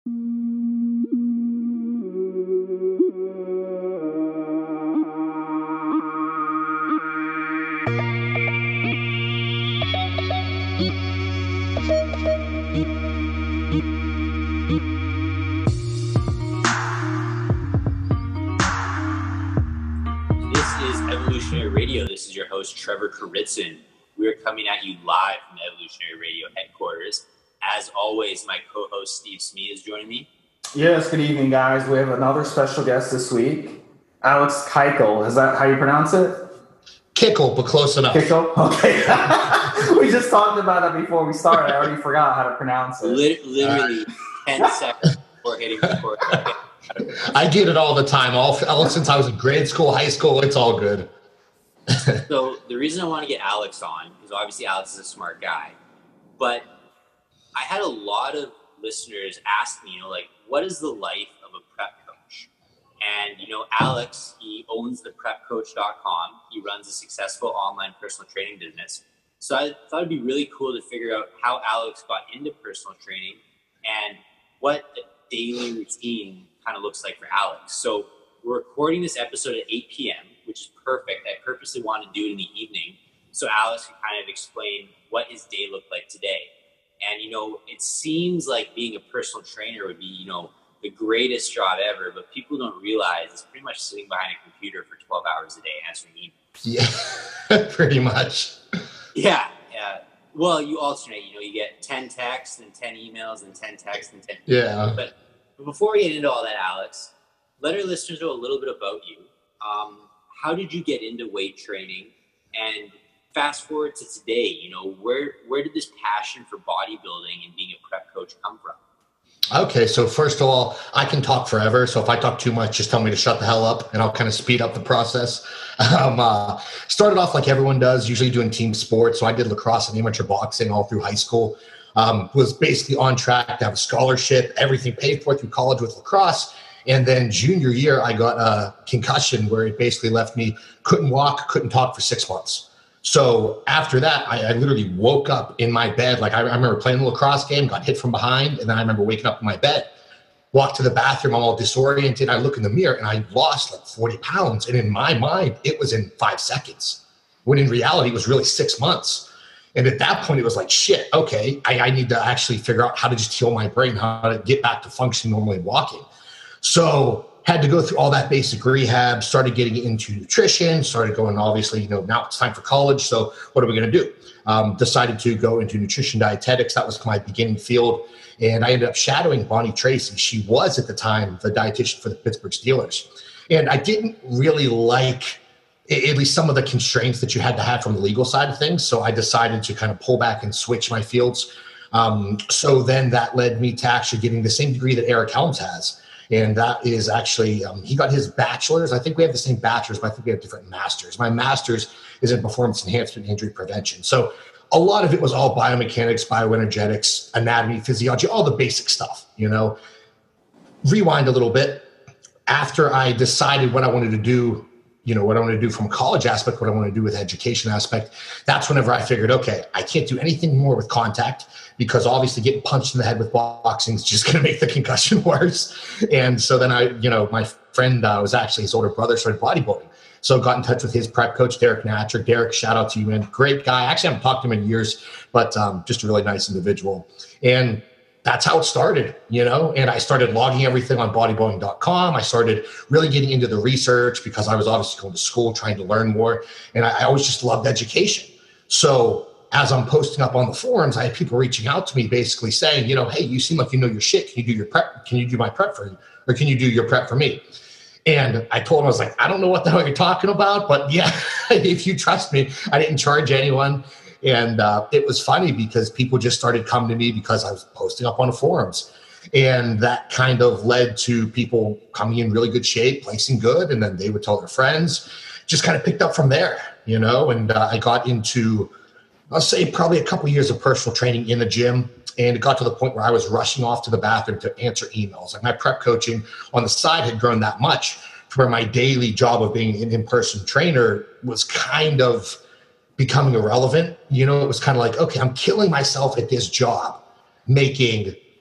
This is your host, Trevor Kuritzin. We are coming at you live from the Evolutionary Radio headquarters. As always, my co-host, Steve Smee, is joining me. Yes, good evening, guys. We have another special guest this week, Alex Keikel. Is that how you pronounce it? Kickle, but close enough. Kickle? Okay. We just talked about it before we started. I already forgot how to pronounce it. Literally 10 seconds before hitting record. I get it all the time. All since I was in grade school, high school, it's all good. So the reason I want to get Alex on is obviously Alex is a smart guy, but I had a lot of listeners ask me, what is the life of a prep coach? And, Alex, he owns the prepcoach.com. He runs a successful online personal training business. So I thought it'd be really cool to figure out how Alex got into personal training and what a daily routine kind of looks like for Alex. So we're recording this episode at 8 p.m., which is perfect. I purposely want to do it in the evening so Alex can kind of explain what his day looked like today. And, it seems like being a personal trainer would be, the greatest job ever, but people don't realize it's pretty much sitting behind a computer for 12 hours a day answering emails. Yeah, pretty much. Yeah. Well, you alternate, you get 10 texts and 10 emails and 10 texts and 10 emails. Yeah. But before we get into all that, Alex, let our listeners know a little bit about you. How did you get into weight training? And fast forward to today, where did this passion for bodybuilding and being a prep coach come from? Okay, so first of all, I can talk forever. So if I talk too much, just tell me to shut the hell up and I'll kind of speed up the process. Started off like everyone does, usually doing team sports. So I did lacrosse and amateur boxing all through high school. Was basically on track to have a scholarship, everything paid for through college with lacrosse. And then junior year, I got a concussion where it basically left me, couldn't walk, couldn't talk for 6 months. So after that, I literally woke up in my bed. Like I remember playing the lacrosse game, got hit from behind. And then I remember waking up in my bed, walked to the bathroom, I'm all disoriented. I look in the mirror and I lost like 40 pounds. And in my mind, it was in 5 seconds, when in reality, it was really 6 months. And at that point, it was like, shit, okay, I need to actually figure out how to just heal my brain, how to get back to functioning normally walking. So had to go through all that basic rehab, started getting into nutrition, started going, obviously, now it's time for college. So what are we going to do? Decided to go into nutrition dietetics. That was my beginning field. And I ended up shadowing Bonnie Tracy. She was at the time the dietitian for the Pittsburgh Steelers. And I didn't really like at least some of the constraints that you had to have from the legal side of things. So I decided to kind of pull back and switch my fields. So then that led me to actually getting the same degree that Eric Helms has. And that is actually, he got his bachelor's. I think we have the same bachelor's, but I think we have different masters. My master's is in performance enhancement and injury prevention. So a lot of it was all biomechanics, bioenergetics, anatomy, physiology, all the basic stuff, Rewind a little bit. After I decided what I wanted to do, what I want to do from a college aspect, what I want to do with education aspect, that's whenever I figured, okay, I can't do anything more with contact because obviously getting punched in the head with boxing is just going to make the concussion worse. And so then my friend was actually his older brother started bodybuilding. So got in touch with his prep coach, Derek Natcher. Derek, shout out to you, man. Great guy. I actually haven't talked to him in years, but just a really nice individual. And that's how it started, and I started logging everything on bodybuilding.com. I started really getting into the research because I was obviously going to school, trying to learn more. And I always just loved education. So as I'm posting up on the forums, I had people reaching out to me basically saying, hey, you seem like you know your shit. Can you do your prep? Can you do my prep for you? Or can you do your prep for me? And I told him, I was like, I don't know what the hell you're talking about, but yeah, if you trust me, I didn't charge anyone. And it was funny because people just started coming to me because I was posting up on the forums. And that kind of led to people coming in really good shape, placing good, and then they would tell their friends. Just kind of picked up from there, and I got into, I'll say, probably a couple of years of personal training in the gym. And it got to the point where I was rushing off to the bathroom to answer emails. Like my prep coaching on the side had grown that much to where my daily job of being an in-person trainer was kind of becoming irrelevant. It was kind of like, okay, I'm killing myself at this job, making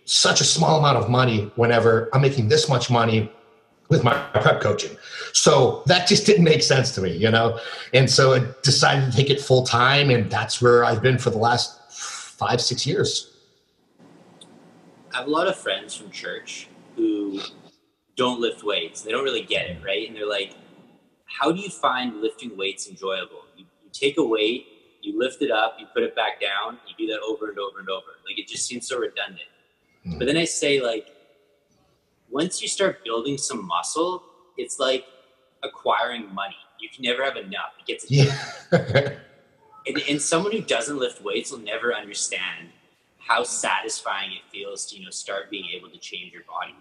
such a small amount of money whenever I'm making this much money with my prep coaching. So that just didn't make sense to me, you know? And so I decided to take it full time, and that's where I've been for the last 5-6 years. I have a lot of friends from church who don't lift weights. They don't really get it, right? And they're like, how do you find lifting weights enjoyable? You take a weight, you lift it up, you put it back down, you do that over and over and over. Like, it just seems so redundant. But then I say, like, once you start building some muscle, it's like acquiring money. You can never have enough. It gets and someone who doesn't lift weights will never understand how satisfying it feels to, start being able to change your body.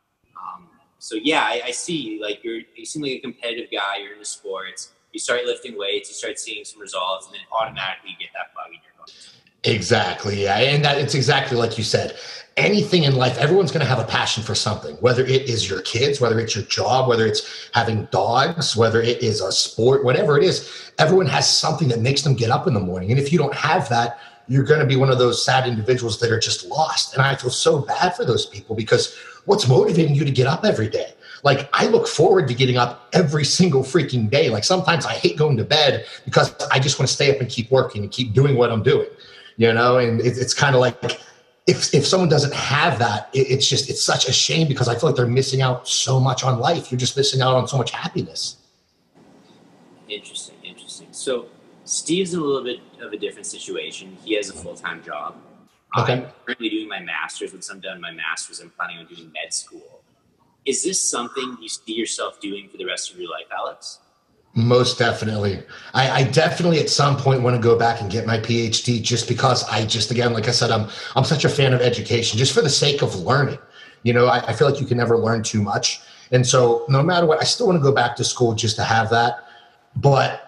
So yeah, I see, like, you seem like a competitive guy. You're into sports. You start lifting weights, you start seeing some results, and then automatically you get that bug in your body. Exactly. Yeah. And it's exactly like you said. Anything in life, everyone's going to have a passion for something, whether it is your kids, whether it's your job, whether it's having dogs, whether it is a sport, whatever it is, everyone has something that makes them get up in the morning. And if you don't have that, you're going to be one of those sad individuals that are just lost. And I feel so bad for those people, because what's motivating you to get up every day? Like, I look forward to getting up every single freaking day. Like, sometimes I hate going to bed because I just want to stay up and keep working and keep doing what I'm doing, and it's kind of like, if someone doesn't have that, it's such a shame, because I feel like they're missing out so much on life. You're just missing out on so much happiness. Interesting. So Steve's in a little bit of a different situation. He has a full-time job. Okay. I'm currently doing my master's. Once I'm done my master's, I'm planning on doing med school. Is this something you see yourself doing for the rest of your life, Alex? Most definitely. I definitely at some point want to go back and get my PhD, just because again, like I said, I'm such a fan of education, just for the sake of learning. I feel like you can never learn too much. And so no matter what, I still want to go back to school just to have that. But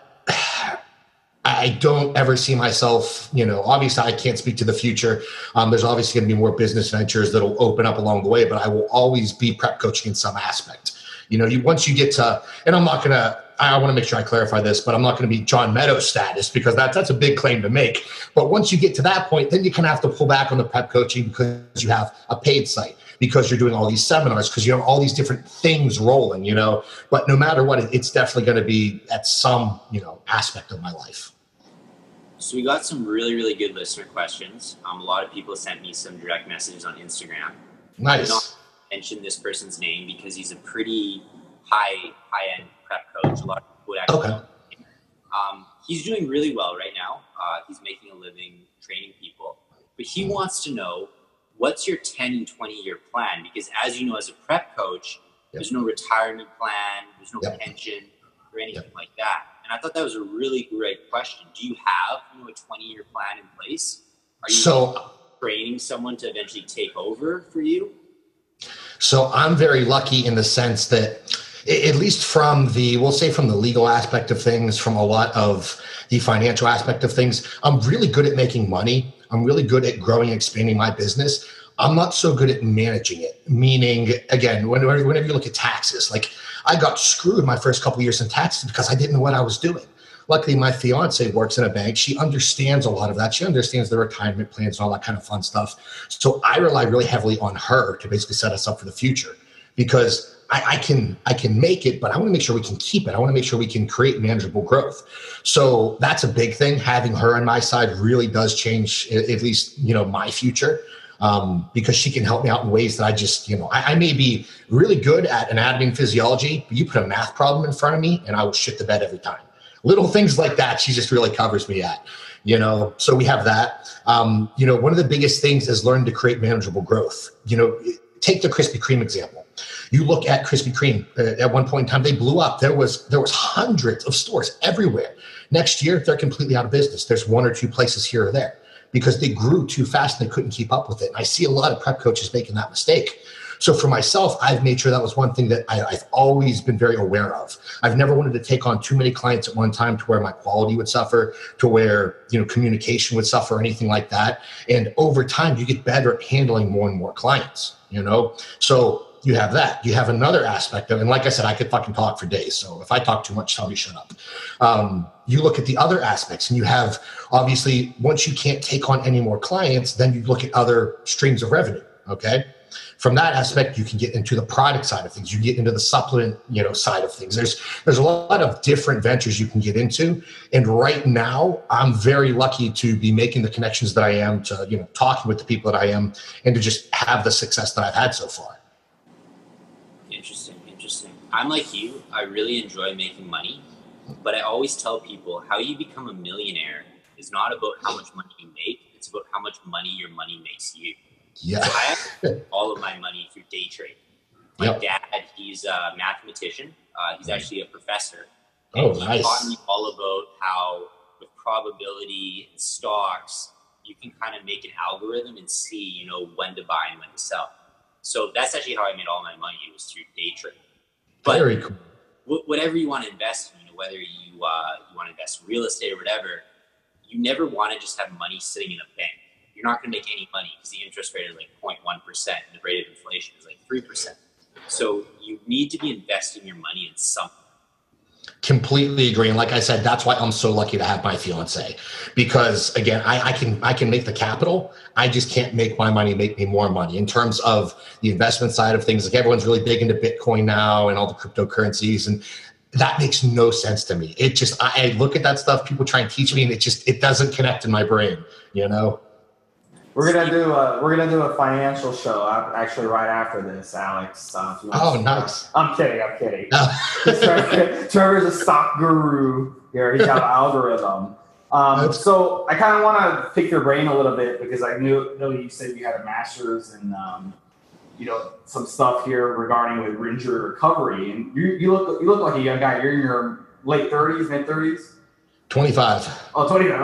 I don't ever see myself, obviously I can't speak to the future. There's obviously going to be more business ventures that'll open up along the way, but I will always be prep coaching in some aspect. Once you get to, and I want to make sure I clarify this, but I'm not going to be John Meadows status, because that's a big claim to make. But once you get to that point, then you kind of have to pull back on the prep coaching, because you have a paid site, because you're doing all these seminars, because you have all these different things rolling, But no matter what, it's definitely going to be at some, aspect of my life. So we got some really, really good listener questions. A lot of people sent me some direct messages on Instagram. Nice. I don't mention this person's name because he's a pretty high-end prep coach. A lot of people would actually. Okay. He's doing really well right now. He's making a living training people. But he wants to know, what's your 10 and 20-year plan? Because as you know, as a prep coach, there's no retirement plan, there's no pension or anything like that. And I thought that was a really great question. Do you have a 20-year plan in place? Are you training someone to eventually take over for you? So I'm very lucky in the sense that, at least from the legal aspect of things, from a lot of the financial aspect of things, I'm really good at making money. I'm really good at growing and expanding my business. I'm not so good at managing it. Meaning, again, whenever you look at taxes, like, I got screwed my first couple of years in taxes because I didn't know what I was doing. Luckily, my fiance works in a bank. She understands a lot of that. She understands the retirement plans and all that kind of fun stuff. So I rely really heavily on her to basically set us up for the future, because I can make it, but I want to make sure we can keep it. I want to make sure we can create manageable growth. So that's a big thing. Having her on my side really does change, at least, my future. Because she can help me out in ways that I just, I may be really good at anatomy and physiology, but you put a math problem in front of me and I will shit the bed every time. Little things like that, she just really covers me at, so we have that. One of the biggest things is learn to create manageable growth. Take the Krispy Kreme example. You look at Krispy Kreme, at one point in time, they blew up. There was hundreds of stores everywhere. Next year, they're completely out of business. There's one or two places here or there, because they grew too fast and they couldn't keep up with it. And I see a lot of prep coaches making that mistake. So for myself, I've made sure that was one thing that I've always been very aware of. I've never wanted to take on too many clients at one time to where my quality would suffer, to where, communication would suffer, or anything like that. And over time, you get better at handling more and more clients, So you have that. You have another aspect of it. And like I said, I could fucking talk for days. So if I talk too much, tell me shut up. You look at the other aspects, and you have, obviously, once you can't take on any more clients, then you look at other streams of revenue. Okay. From that aspect, you can get into the product side of things. You get into the supplement, side of things. There's a lot of different ventures you can get into. And right now, I'm very lucky to be making the connections that I am, to, talking with the people that I am, and to just have the success that I've had so far. Interesting. I'm like you. I really enjoy making money, but I always tell people how you become a millionaire is not about how much money you make. It's about how much money your money makes you. Yeah. So I have all of my money through day trading. My dad, he's a mathematician. He's actually a professor. And he taught me all about how with probability and stocks, you can kind of make an algorithm and see, when to buy and when to sell. So that's actually how I made all my money. It was through day trading. But very cool. Whatever you want to invest in, whether you want to invest in real estate or whatever, you never want to just have money sitting in a bank. You're not going to make any money because the interest rate is like 0.1% and the rate of inflation is like 3%. So you need to be investing your money in something. Completely agree. And like I said, that's why I'm so lucky to have my fiance, because again, I can make the capital. I just can't make my money make me more money in terms of the investment side of things. Like everyone's really big into Bitcoin now and all the cryptocurrencies, and that makes no sense to me. It just, I look at that stuff, people try and teach me, and it doesn't connect in my brain, We're gonna do a financial show actually right after this, Alex. If you want nice. I'm kidding. Trevor's a stock guru here. He's got an algorithm. So I kind of want to pick your brain a little bit because I know you said you had a master's and some stuff here regarding with injury recovery, and you look like a young guy. You're in your late 30s, mid 30s. 25. Oh, 25.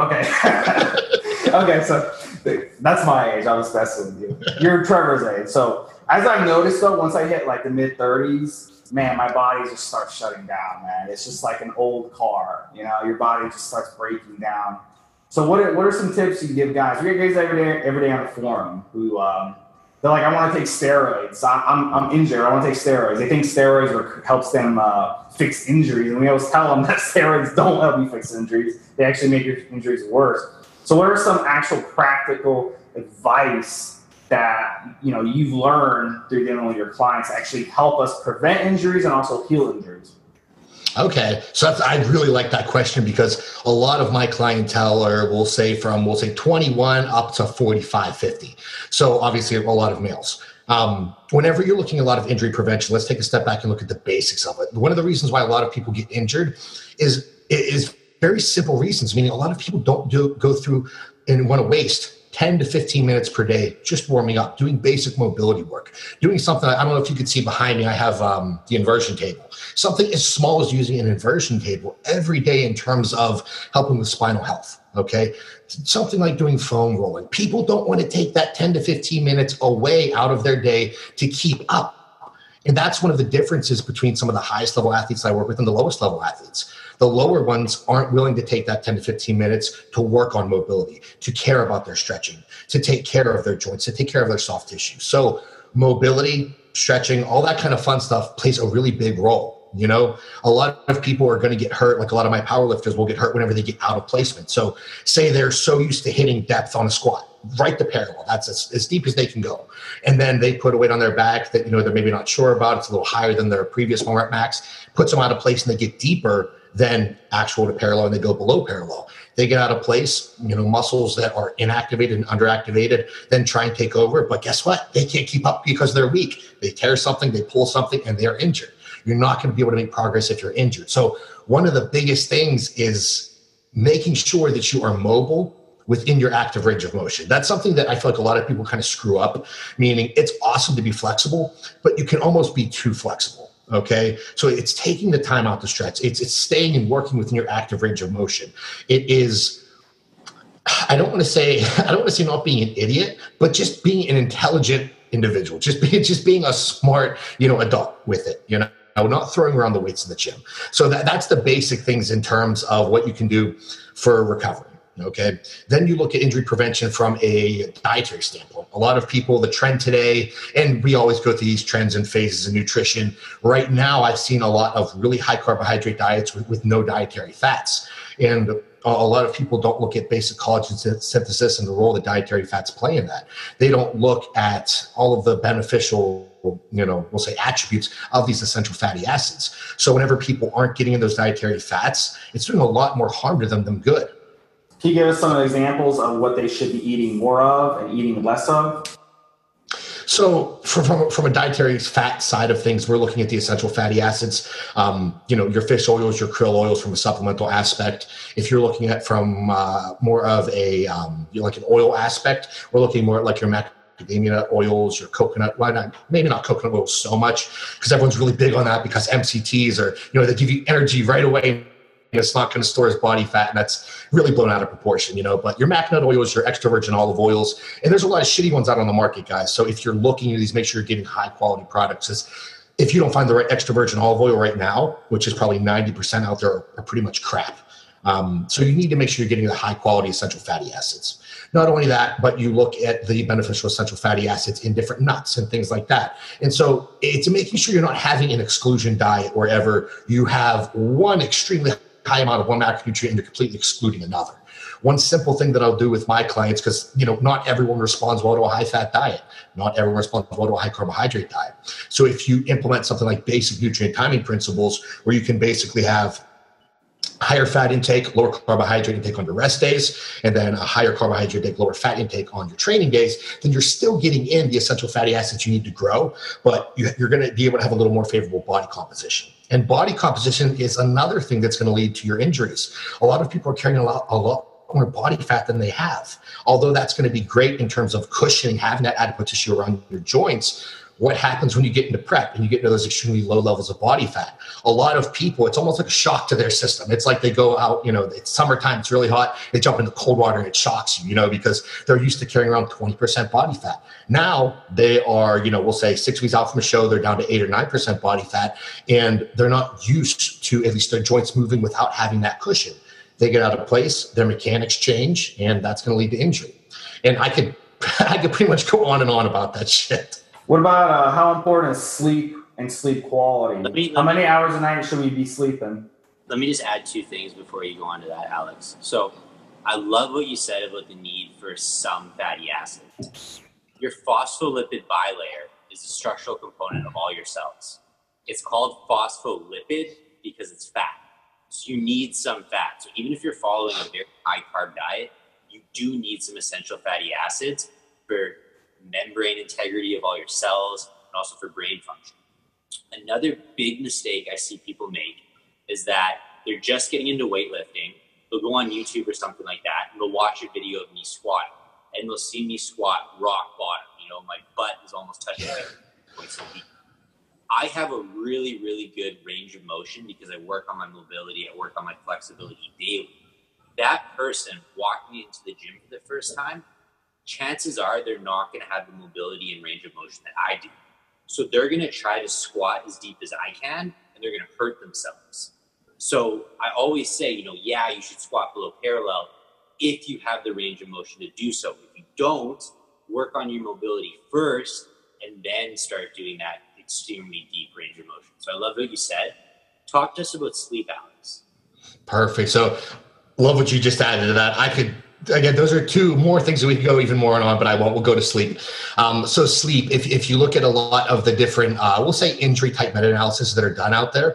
Okay. Okay, so that's my age. I was messing with you. You're Trevor's age. So as I've noticed, though, once I hit like the mid 30s, man, my body just starts shutting down, man. It's just like an old car. Your body just starts breaking down. So what are some tips you give guys? We get guys every day on the forum who they're like, I want to take steroids. I'm injured. I want to take steroids. They think steroids helps them fix injuries. And we always tell them that steroids don't help you fix injuries. They actually make your injuries worse. So what are some actual practical advice that you've learned through dealing with your clients to actually help us prevent injuries and also heal injuries? Okay, so I really like that question because a lot of my clientele will say 21 up to 45, 50. So obviously a lot of males. Whenever you're looking at a lot of injury prevention, let's take a step back and look at the basics of it. One of the reasons why a lot of people get injured is very simple reasons, meaning a lot of people don't go through and want to waste 10 to 15 minutes per day just warming up, doing basic mobility work, doing something. I don't know if you could see behind me, I have the inversion table. Something as small as using an inversion table every day in terms of helping with spinal health, okay? Something like doing foam rolling. People don't want to take that 10 to 15 minutes away out of their day to keep up. And that's one of the differences between some of the highest level athletes I work with and the lowest level athletes. The lower ones aren't willing to take that 10 to 15 minutes to work on mobility, to care about their stretching, to take care of their joints, to take care of their soft tissue. So mobility, stretching, all that kind of fun stuff plays a really big role. A lot of people are going to get hurt. Like a lot of my powerlifters will get hurt whenever they get out of placement. So say they're so used to hitting depth on a squat, right to parallel. That's as deep as they can go. And then they put a weight on their back that, they're maybe not sure about. It's a little higher than their previous 1 rep max, puts them out of place and they get deeper than actual to parallel and they go below parallel. They get out of place, muscles that are inactivated and underactivated, then try and take over. But guess what? They can't keep up because they're weak. They tear something, they pull something, and they're injured. You're not going to be able to make progress if you're injured. So one of the biggest things is making sure that you are mobile within your active range of motion. That's something that I feel like a lot of people kind of screw up, meaning it's awesome to be flexible, but you can almost be too flexible. Okay. So it's taking the time out to stretch. It's staying and working within your active range of motion. It is, I don't want to say not being an idiot, but just being an intelligent individual, just being a smart, adult with it, not throwing around the weights in the gym. So that's the basic things in terms of what you can do for recovery. Okay. Then you look at injury prevention from a dietary standpoint. A lot of people, the trend today, and we always go through these trends and phases of nutrition. Right now, I've seen a lot of really high carbohydrate diets with no dietary fats. And a lot of people don't look at basic collagen synthesis and the role that dietary fats play in that. They don't look at all of the beneficial, we'll say attributes of these essential fatty acids. So whenever people aren't getting in those dietary fats, it's doing a lot more harm to them than good. Can you give us some examples of what they should be eating more of and eating less of? So from a dietary fat side of things, we're looking at the essential fatty acids, your fish oils, your krill oils from a supplemental aspect. If you're looking at from more of a like an oil aspect, we're looking more at like your macadamia oils, your coconut, maybe not coconut oil so much, because everyone's really big on that because MCTs are, they give you energy right away. It's not going to store as body fat, and that's really blown out of proportion, But your macadamia oils, your extra virgin olive oils, and there's a lot of shitty ones out on the market, guys. So if you're looking at these, make sure you're getting high quality products. If you don't find the right extra virgin olive oil right now, which is probably 90% out there, are pretty much crap. So you need to make sure you're getting the high quality essential fatty acids. Not only that, but you look at the beneficial essential fatty acids in different nuts and things like that. And so it's making sure you're not having an exclusion diet wherever you have one extremely high amount of one macronutrient and you're completely excluding another. One simple thing that I'll do with my clients, because not everyone responds well to a high fat diet. Not everyone responds well to a high carbohydrate diet. So if you implement something like basic nutrient timing principles, where you can basically have higher fat intake, lower carbohydrate intake on your rest days, and then a higher carbohydrate intake, lower fat intake on your training days, then you're still getting in the essential fatty acids you need to grow, but you're going to be able to have a little more favorable body composition. And body composition is another thing that's going to lead to your injuries. A lot of people are carrying a lot more body fat than they have. Although that's going to be great in terms of cushioning, having that adipose tissue around your joints, what happens when you get into prep and you get into those extremely low levels of body fat? A lot of people, it's almost like a shock to their system. It's like they go out, it's summertime, it's really hot, they jump into cold water and it shocks you, because they're used to carrying around 20% body fat. Now they are, we'll say 6 weeks out from a show, they're down to 8 or 9% body fat, and they're not used to at least their joints moving without having that cushion. They get out of place, their mechanics change, and that's going to lead to injury. And I could pretty much go on and on about that shit. What about how important is sleep and sleep quality? How many hours a night should we be sleeping? Let me just add 2 things before you go on to that, Alex. So I love what you said about the need for some fatty acids. Your phospholipid bilayer is the structural component of all your cells. It's called phospholipid because it's fat. So you need some fat. So even if you're following a very high carb diet, you do need some essential fatty acids for membrane integrity of all your cells and also for brain function. Another big mistake I see people make is that they're just getting into weightlifting. They'll go on YouTube or something like that and they'll watch a video of me squatting and they'll see me squat rock bottom. My butt is almost touching my points of heat. I have a really, really good range of motion because I work on my mobility, I work on my flexibility daily. That person walking into the gym for the first time, chances are they're not going to have the mobility and range of motion that I do. So they're going to try to squat as deep as I can, and they're going to hurt themselves. So I always say, you should squat below parallel if you have the range of motion to do so. If you don't, work on your mobility first, and then start doing that extremely deep range of motion. So I love what you said. Talk to us about sleep, Alex. Perfect. So love what you just added to that. Again, those are 2 more things that we could go even more on, but I won't. We'll go to sleep. So sleep, if you look at a lot of the different, we'll say injury type meta-analysis that are done out there,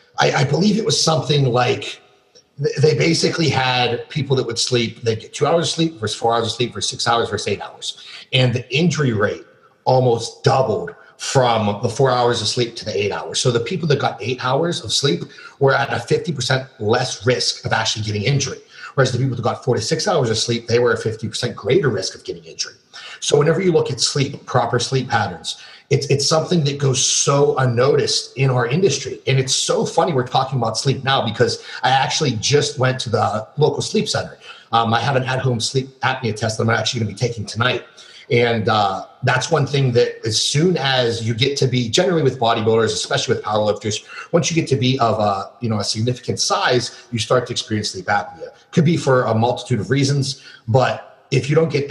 I believe it was something like they basically had people that would sleep, they'd get 2 hours of sleep versus 4 hours of sleep versus 6 hours versus 8 hours. And the injury rate almost doubled from the 4 hours of sleep to the 8 hours. So the people that got 8 hours of sleep were at a 50% less risk of actually getting injury. Whereas the people that got 4 to 6 hours of sleep, they were a 50% greater risk of getting injury. So whenever you look at sleep, proper sleep patterns, it's something that goes so unnoticed in our industry. And it's so funny we're talking about sleep now because I actually just went to the local sleep center. I have an at-home sleep apnea test that I'm actually going to be taking tonight. And that's one thing that as soon as you get to be, generally with bodybuilders, especially with powerlifters, once you get to be of a significant size, you start to experience sleep apnea. Could be for a multitude of reasons, but if you don't get that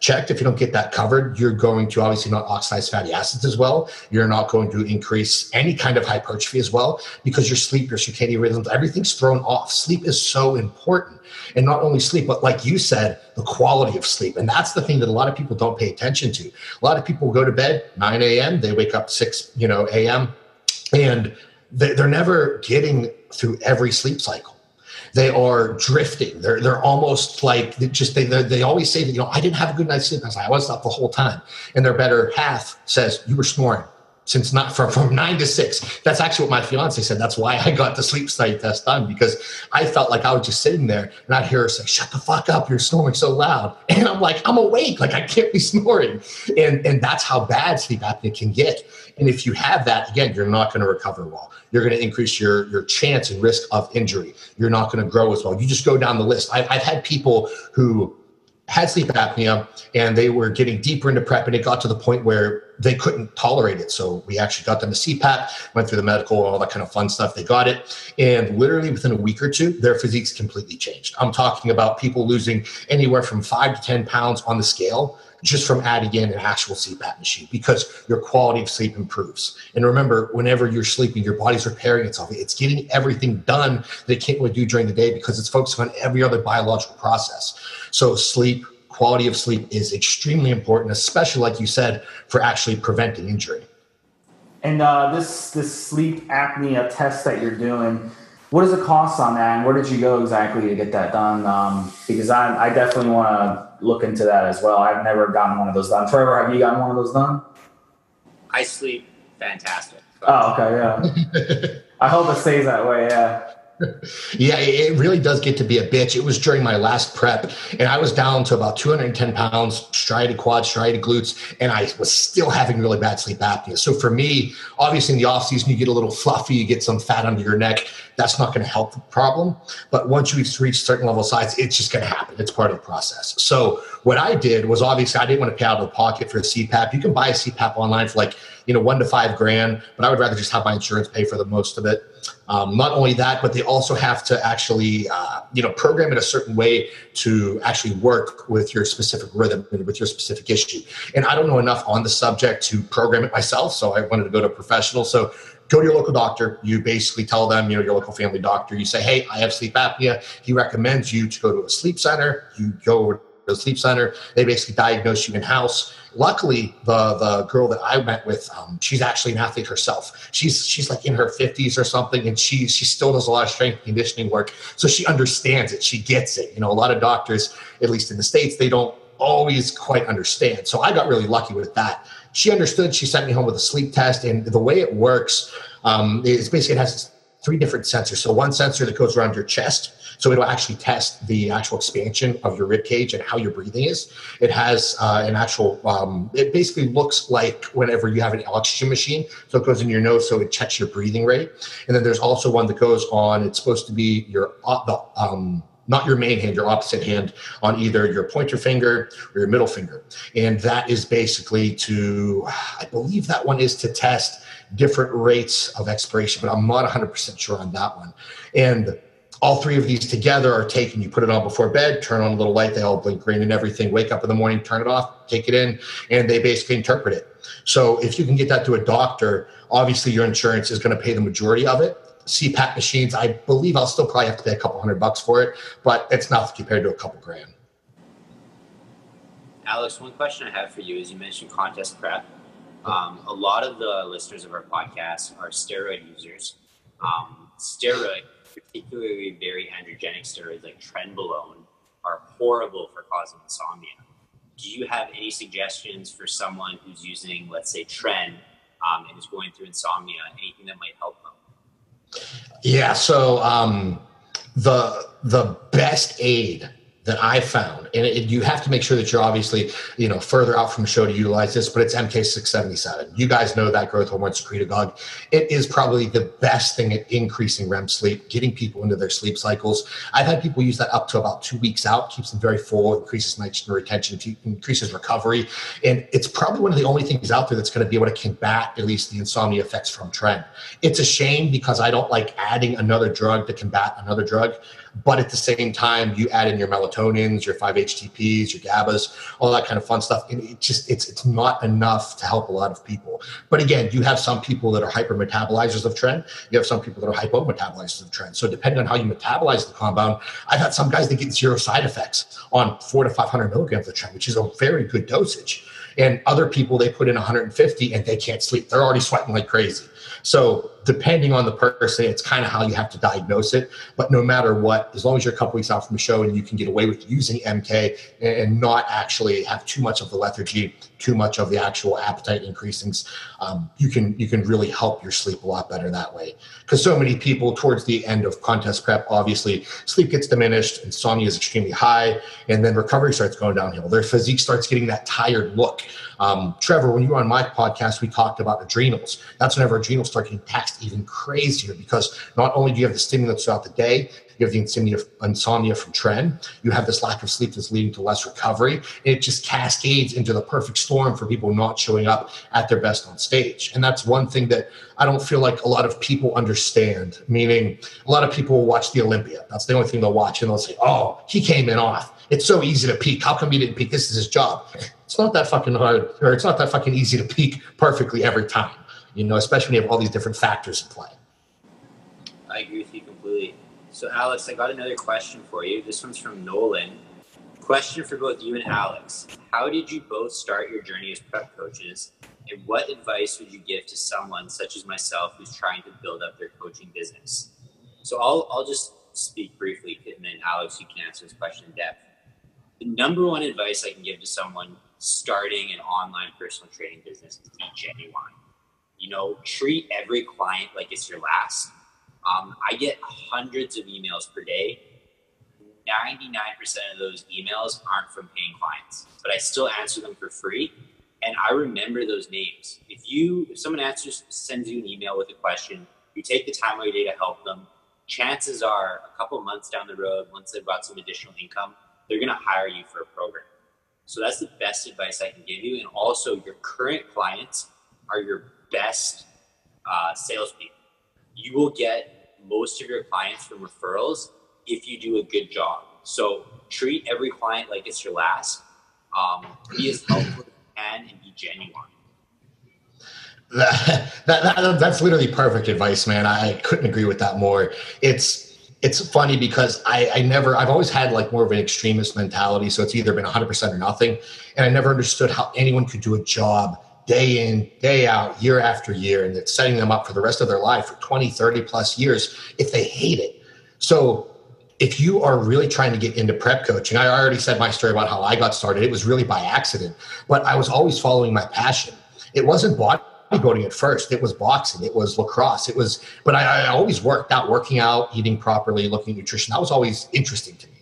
checked. If you don't get that covered, you're going to obviously not oxidize fatty acids as well. You're not going to increase any kind of hypertrophy as well, because your sleep, your circadian rhythms, everything's thrown off. Sleep is so important. And not only sleep, but like you said, the quality of sleep. And that's the thing that a lot of people don't pay attention to. A lot of people go to bed 9 a.m., they wake up 6 a.m., and they're never getting through every sleep cycle. They are drifting. They're almost like they always say that, I didn't have a good night's sleep. I was up the whole time. And their better half says, you were snoring since not from 9 to 6. That's actually what my fiance said. That's why I got the sleep study test done, because I felt like I was just sitting there and I'd hear her say, shut the fuck up, you're snoring so loud. And I'm like, I'm awake, like I can't be snoring. And that's how bad sleep apnea can get. And if you have that, again, you're not going to recover well. You're going to increase your chance and risk of injury. You're not going to grow as well. You just go down the list. I've had people who had sleep apnea and they were getting deeper into prep, and it got to the point where they couldn't tolerate it. So we actually got them to CPAP, went through the medical, all that kind of fun stuff. They got it. And literally within a week or two, their physiques completely changed. I'm talking about people losing anywhere from 5 to 10 pounds on the scale just from adding in an actual CPAP machine, because your quality of sleep improves. And remember, whenever you're sleeping, your body's repairing itself. It's getting everything done that it can't really do during the day, because it's focusing on every other biological process. So sleep, quality of sleep is extremely important, especially like you said, for actually preventing injury. And this sleep apnea test that you're doing, what is the cost on that, and where did you go exactly to get that done? Because I definitely want to look into that as well. I've never gotten one of those done. Trevor, have you gotten one of those done? I sleep fantastic. Oh, okay, yeah. I hope it stays that way, yeah. Yeah, it really does get to be a bitch. It was during my last prep, and I was down to about 210 pounds, striated quads, striated glutes, and I was still having really bad sleep apnea. So for me, obviously in the off season, you get a little fluffy, you get some fat under your neck. That's not going to help the problem. But once you reach certain level of size, it's just going to happen. It's part of the process. So what I did was, obviously I didn't want to pay out of the pocket for a CPAP. You can buy a CPAP online for like, $1 to $5 grand, but I would rather just have my insurance pay for the most of it. Not only that, but they also have to actually, program it a certain way to actually work with your specific rhythm and with your specific issue. And I don't know enough on the subject to program it myself, so I wanted to go to a professional. So go to your local doctor. You basically tell them, your local family doctor, you say, hey, I have sleep apnea. He recommends you to go to a sleep center. You go to the sleep center. They basically diagnose you in-house. Luckily, the girl that I met with, she's actually an athlete herself. She's like in her 50s or something, and she still does a lot of strength and conditioning work. So she understands it. She gets it. A lot of doctors, at least in the States, they don't always quite understand. So I got really lucky with that. She understood. She sent me home with a sleep test, and the way it works is basically it has 3 different sensors. So one sensor that goes around your chest. So it'll actually test the actual expansion of your rib cage and how your breathing is. It has an actual, it basically looks like whenever you have an oxygen machine. So it goes in your nose, so it checks your breathing rate. And then there's also one that goes on, it's supposed to be your, not your main hand, your opposite hand on either your pointer finger or your middle finger. And that is basically I believe that one is to test different rates of expiration, but I'm not 100% sure on that one. And all 3 of these together are taken. You put it on before bed, turn on a little light, they all blink green and everything, wake up in the morning, turn it off, take it in, and they basically interpret it. So if you can get that to a doctor, obviously your insurance is going to pay the majority of it. CPAP machines, I believe I'll still probably have to pay a couple $100 for it, but it's nothing compared to a couple grand. Alex, one question I have for you is, you mentioned contest prep. A lot of the listeners of our podcast are steroid users. Steroid, particularly very androgenic steroids like Trenbolone, are horrible for causing insomnia. Do you have any suggestions for someone who's using, let's say, Tren and is going through insomnia, anything that might help them? Yeah, so the best aid that I found, and you have to make sure that you're obviously, further out from the show to utilize this, but it's MK677. You guys know that growth hormone secretagogue. It is probably the best thing at increasing REM sleep, getting people into their sleep cycles. I've had people use that up to about 2 weeks out, keeps them very full, increases nitrogen retention, increases recovery. And it's probably one of the only things out there that's going to be able to combat at least the insomnia effects from Tren. It's a shame because I don't like adding another drug to combat another drug. but at the same time, you add in your melatonins, your 5-HTPs, your GABAs, all that kind of fun stuff. And it's not enough to help a lot of people. But again, you have some people that are hyper-metabolizers of tren. You have some people that are hypo-metabolizers of tren. So depending on how you metabolize the compound, I've had some guys that get 0 side effects on 400 to 500 milligrams of tren, which is a very good dosage. And other people, they put in 150 and they can't sleep. They're already sweating like crazy. So depending on the person, it's kind of how you have to diagnose it. But no matter what, as long as you're a couple weeks out from the show and you can get away with using MK and not actually have too much of the lethargy, too much of the actual appetite increasings, you can really help your sleep a lot better that way. Because so many people towards the end of contest prep, obviously sleep gets diminished, insomnia is extremely high, and then recovery starts going downhill. Their physique starts getting that tired look. Trevor, when you were on my podcast, we talked about adrenals. That's whenever adrenals start getting taxed even crazier, because not only do you have the stimulants throughout the day, you have the insomnia from tren, you have this lack of sleep that's leading to less recovery. It just cascades into the perfect storm for people not showing up at their best on stage. And that's one thing that I don't feel like a lot of people understand, meaning a lot of people will watch the Olympia. That's the only thing they'll watch, and they'll say, oh, he came in off. It's so easy to peak. How come he didn't peak? This is his job. It's not that fucking hard, or it's not that fucking easy to peak perfectly every time, especially when you have all these different factors in play. I agree with you completely. So, Alex, I got another question for you. This one's from Nolan. Question for both you and Alex. How did you both start your journey as prep coaches? And what advice would you give to someone such as myself who's trying to build up their coaching business? So I'll just speak briefly, and then Alex, you can answer this question in depth. The number one advice I can give to someone starting an online personal training business is be genuine. Treat every client like it's your last. I get hundreds of emails per day. 99% of those emails aren't from paying clients, but I still answer them for free. And I remember those names. If someone sends you an email with a question, you take the time of your day to help them, chances are a couple months down the road, once they've got some additional income, they're going to hire you for a program. So that's the best advice I can give you. And also, your current clients are your best salespeople. You will get most of your clients from referrals if you do a good job. So treat every client like it's your last. Be as helpful as you can and be genuine. That's literally perfect advice, man. I couldn't agree with that more. It's funny because I've always had like more of an extremist mentality. So it's either been 100% or nothing. And I never understood how anyone could do a job day in, day out, year after year, and it's setting them up for the rest of their life for 20, 30 plus years if they hate it. So if you are really trying to get into prep coaching, I already said my story about how I got started. It was really by accident, but I was always following my passion. It wasn't bodybuilding at first. It was boxing. It was lacrosse. But I always working out, eating properly, looking at nutrition. That was always interesting to me.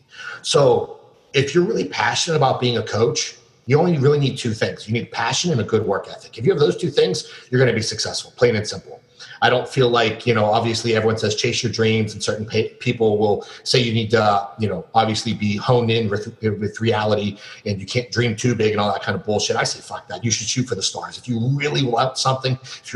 So if you're really passionate about being a coach, you only really need two things. You need passion and a good work ethic. If you have those two things, you're going to be successful, plain and simple. I don't feel like, obviously everyone says chase your dreams, and certain people will say you need to, obviously be honed in with reality, and you can't dream too big and all that kind of bullshit. I say, fuck that. You should shoot for the stars. If you really love something,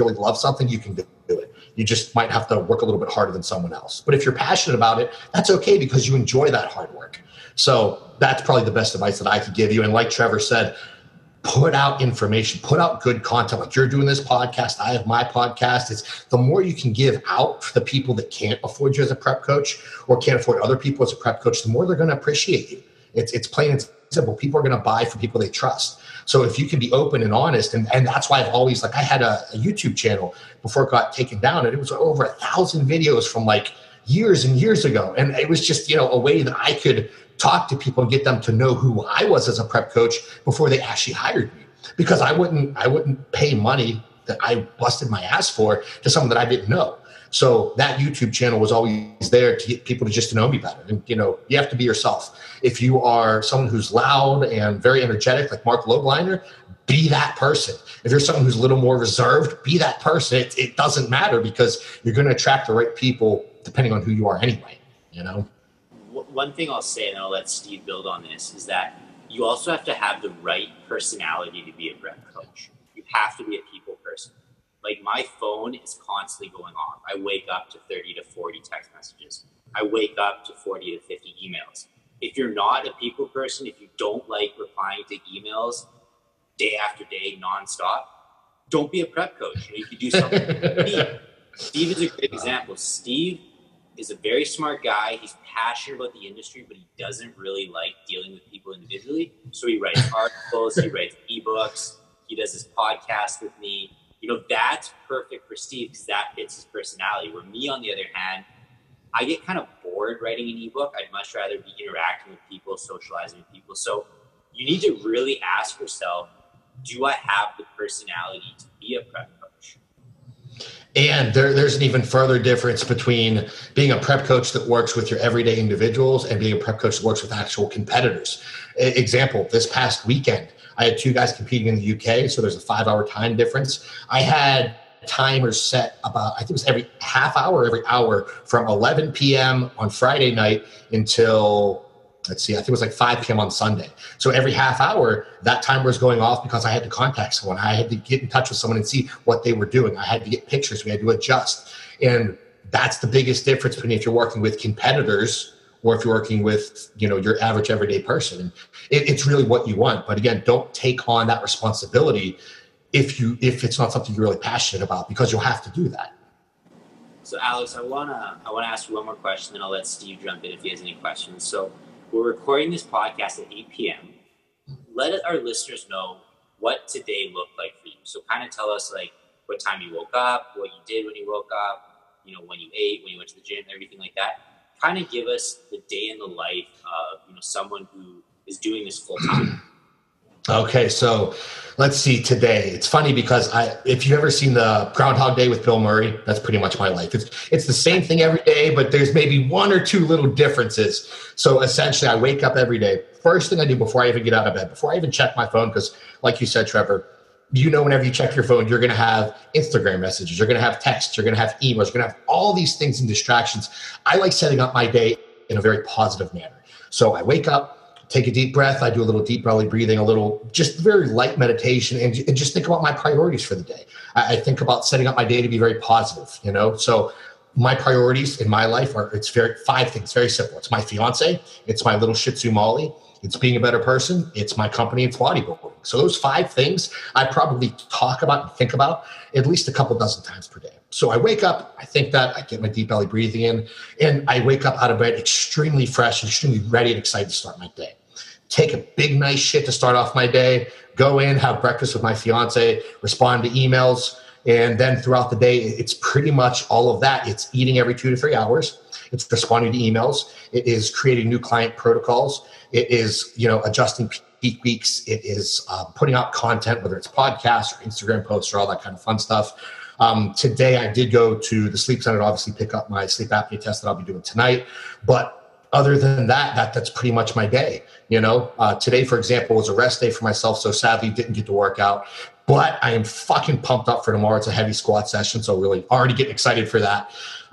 you can do it. You just might have to work a little bit harder than someone else. But if you're passionate about it, that's okay, because you enjoy that hard work. So that's probably the best advice that I could give you. And like Trevor said, put out information, put out good content. Like you're doing this podcast, I have my podcast. It's the more you can give out for the people that can't afford you as a prep coach or can't afford other people as a prep coach, the more they're going to appreciate you. It's plain and simple. People are going to buy from people they trust. So if you can be open and honest, and that's why I've always, I had a YouTube channel before it got taken down, and it was over 1,000 videos from years and years ago. And it was just, a way that I could talk to people and get them to know who I was as a prep coach before they actually hired me, because I wouldn't pay money that I busted my ass for to someone that I didn't know. So that YouTube channel was always there to get people to just know me better. And, you have to be yourself. If you are someone who's loud and very energetic, like Mark Lobliner, be that person. If you're someone who's a little more reserved, be that person. It doesn't matter, because you're going to attract the right people depending on who you are anyway, One thing I'll say, and I'll let Steve build on this, is that you also have to have the right personality to be a prep coach. You have to be a people person. Like my phone is constantly going off. I wake up to 30 to 40 text messages. I wake up to 40 to 50 emails. If you're not a people person, if you don't like replying to emails day after day nonstop, don't be a prep coach. You could do something. Steve is a great example. Steve is a very smart guy. He's passionate about the industry, but he doesn't really like dealing with people individually. So he writes articles, he writes ebooks, he does his podcast with me. That's perfect for Steve because that fits his personality. Where me, on the other hand, I get kind of bored writing an ebook. I'd much rather be interacting with people, socializing with people. So you need to really ask yourself, do I have the personality to be a prep coach? And there's an even further difference between being a prep coach that works with your everyday individuals and being a prep coach that works with actual competitors. Example, this past weekend, I had 2 guys competing in the UK, so there's a 5-hour time difference. I had timers set about, I think it was every half hour, every hour from 11 p.m. on Friday night until, I think it was like 5 p.m. on Sunday. So every half hour, that timer was going off because I had to contact someone. I had to get in touch with someone and see what they were doing. I had to get pictures. We had to adjust. And that's the biggest difference between if you're working with competitors or if you're working with, your average everyday person. It's really what you want. But again, don't take on that responsibility if it's not something you're really passionate about, because you'll have to do that. So Alex, I wanna ask you one more question, then I'll let Steve jump in if he has any questions. So we're recording this podcast at 8 p.m. Let our listeners know what today looked like for you. So kind of tell us like what time you woke up, what you did when you woke up, when you ate, when you went to the gym, everything like that. Kind of give us the day in the life of someone who is doing this full time. Okay, so let's see today. It's funny because if you've ever seen the Groundhog Day with Bill Murray, that's pretty much my life. It's the same thing every day, but there's maybe 1 or 2 little differences. So essentially, I wake up every day. First thing I do before I even get out of bed, before I even check my phone, because like you said, Trevor, whenever you check your phone, you're going to have Instagram messages, you're going to have texts, you're going to have emails, you're going to have all these things and distractions. I like setting up my day in a very positive manner. So I wake up, take a deep breath. I do a little deep belly breathing, a little just very light meditation, and just think about my priorities for the day. I think about setting up my day to be very positive, So my priorities in my life are, 5 things, very simple. It's my fiance, it's my little Shih Tzu Molly, it's being a better person, it's my company, it's bodybuilding. So those 5 things I probably talk about and think about at least a couple dozen times per day. So I wake up, I think that, I get my deep belly breathing in, and I wake up out of bed extremely fresh, extremely ready and excited to start my day. Take a big, nice shit to start off my day, go in, have breakfast with my fiance, respond to emails, and then throughout the day, it's pretty much all of that. It's eating every 2 to 3 hours. It's responding to emails. It is creating new client protocols. It is, adjusting peak weeks. It is putting out content, whether it's podcasts or Instagram posts or all that kind of fun stuff. Today, I did go to the sleep center to obviously pick up my sleep apnea test that I'll be doing tonight. But other than that's pretty much my day. Today, for example, was a rest day for myself. So sadly, didn't get to work out. But I am fucking pumped up for tomorrow. It's a heavy squat session, so really already getting excited for that.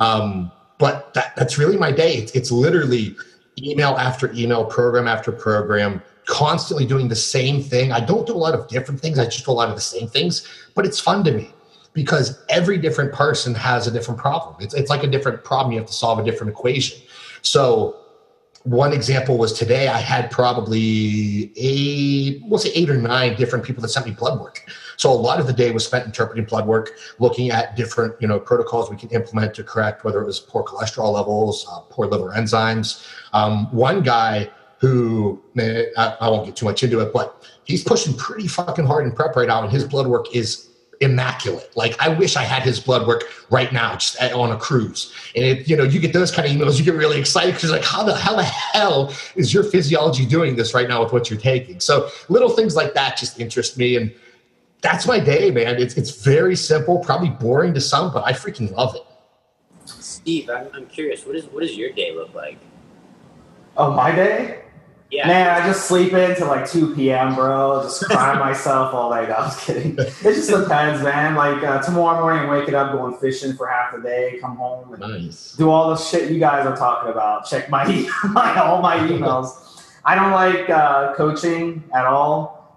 But that's really my day. It's literally email after email, program after program, constantly doing the same thing. I don't do a lot of different things. I just do a lot of the same things, but it's fun to me because every different person has a different problem. It's like a different problem. You have to solve a different equation. So one example was today I had probably 8 or 9 different people that sent me blood work. So a lot of the day was spent interpreting blood work, looking at different, protocols we can implement to correct whether it was poor cholesterol levels, poor liver enzymes. One guy who, I won't get too much into it, but he's pushing pretty fucking hard in prep right now, and his blood work is immaculate. Like, I wish I had his blood work right now, just on a cruise. And you get those kind of emails, you get really excited because like, how the hell is your physiology doing this right now with what you're taking? So little things like that just interest me, and that's my day, man. It's very simple, probably boring to some, but I freaking love it. Steve, I'm curious. What does your day look like? Oh, my day? Yeah. Man, I just sleep in till like 2 p.m., bro. Just cry myself all day. No, I'm just kidding. It just depends, man. Like tomorrow morning, waking up, going fishing for half the day, come home and do all the shit you guys are talking about. Check all my emails. I don't like coaching at all.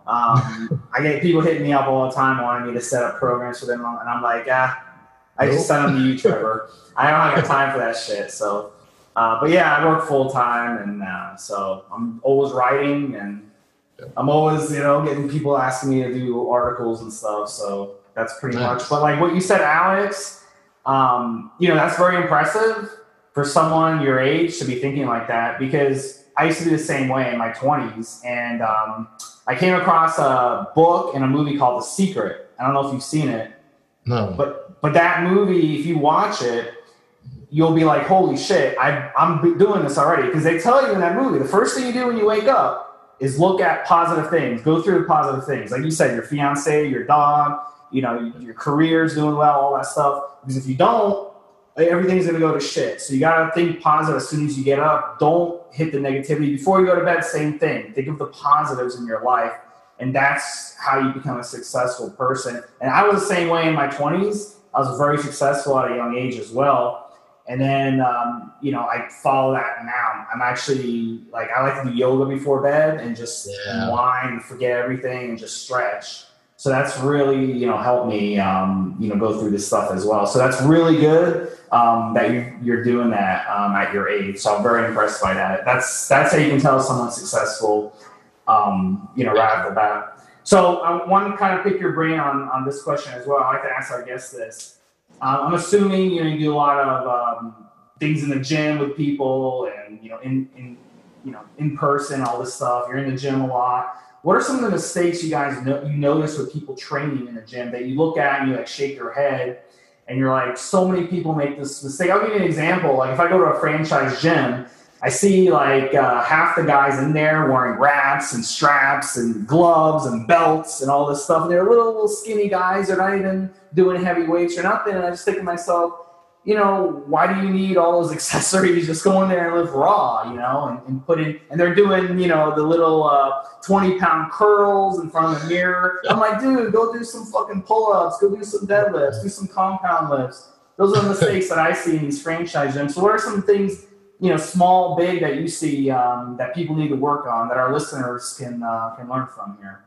I get people hitting me up all the time wanting me to set up programs for them, and I'm like, I just sent them to you, Trevor. I don't have time for that shit. So, but yeah, I work full time, and so I'm always writing, and I'm always, getting people asking me to do articles and stuff. So that's pretty much. But like what you said, Alex, that's very impressive for someone your age to be thinking like that, because I used to be the same way in my 20s, and I came across a book and a movie called The Secret. I don't know if you've seen it. No. But that movie, if you watch it, you'll be like, holy shit, I'm doing this already. Because they tell you in that movie, the first thing you do when you wake up is look at positive things. Go through the positive things. Like you said, your fiance, your dog, your career's doing well, all that stuff. Because if you don't, everything's going to go to shit. So you got to think positive as soon as you get up. Don't hit the negativity. Before you go to bed, same thing. Think of the positives in your life. And that's how you become a successful person. And I was the same way in my 20s. I was very successful at a young age as well. And then, I follow that now. I'm actually, I like to do yoga before bed and just unwind and forget everything and just stretch. So that's really, helped me, go through this stuff as well. So that's really good that you're doing that at your age. So I'm very impressed by that. That's how you can tell someone's successful, right off the bat. So I want to kind of pick your brain on this question as well. I like to ask our guests this. I'm assuming, you do a lot of things in the gym with people and, in person, all this stuff. You're in the gym a lot. What are some of the mistakes you guys you notice with people training in the gym that you look at and you shake your head and you're like, so many people make this mistake? I'll give you an example. Like if I go to a franchise gym, I see half the guys in there wearing wraps and straps and gloves and belts and all this stuff. And they're little skinny guys. They're not even doing heavy weights or nothing. And I just think to myself, why do you need all those accessories? Just go in there and live raw, and put in, and they're doing, the little 20-pound curls in front of the mirror. I'm like, dude, go do some fucking pull-ups, go do some deadlifts, do some compound lifts. Those are the mistakes that I see in these franchise gyms. So what are some things, small, big, that you see that people need to work on that our listeners can learn from here?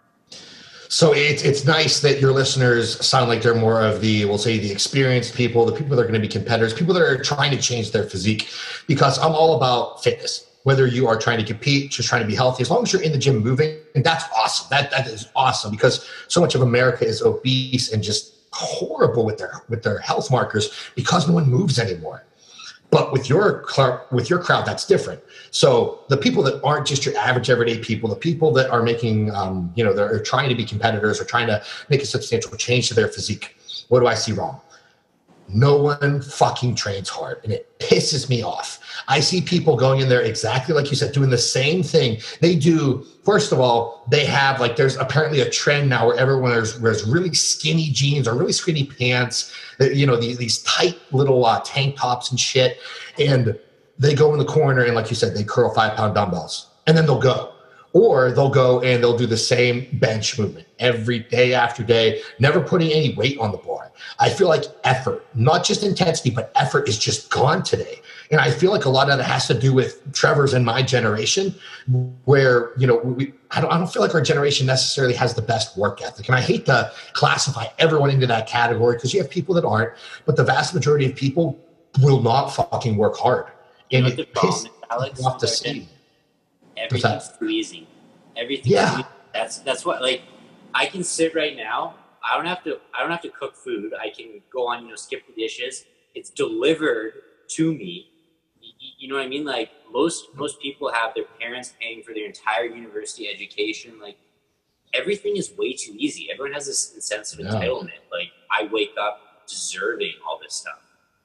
So it's nice that your listeners sound like they're more of the experienced people, the people that are going to be competitors, people that are trying to change their physique, because I'm all about fitness. Whether you are trying to compete, just trying to be healthy, as long as you're in the gym moving, and that's awesome. That is awesome, because so much of America is obese and just horrible with their health markers because no one moves anymore. But with your crowd, that's different. So the people that aren't just your average everyday people, the people that are making, they're trying to be competitors or trying to make a substantial change to their physique, what do I see wrong? No one fucking trains hard, and it pisses me off. I see people going in there exactly like you said, doing the same thing. They do, first of all, they have there's apparently a trend now where everyone wears really skinny jeans or really skinny pants, these tight little tank tops and shit. And they go in the corner and, like you said, they curl 5-pound dumbbells, and then they'll go. Or they'll go and they'll do the same bench movement every day after day, never putting any weight on the bar. I feel like effort, not just intensity, but effort is just gone today. And I feel like a lot of that has to do with Trevor's and my generation, where, I don't feel like our generation necessarily has the best work ethic. And I hate to classify everyone into that category, because you have people that aren't, but the vast majority of people will not fucking work hard. And it pisses me off to see. Everything's too easy. Everything's too easy. That's what, I can sit right now. I don't have to cook food. I can go on, skip the dishes. It's delivered to me. You know what I mean? Most people have their parents paying for their entire university education. Everything is way too easy. Everyone has this sense of entitlement. I wake up deserving all this stuff.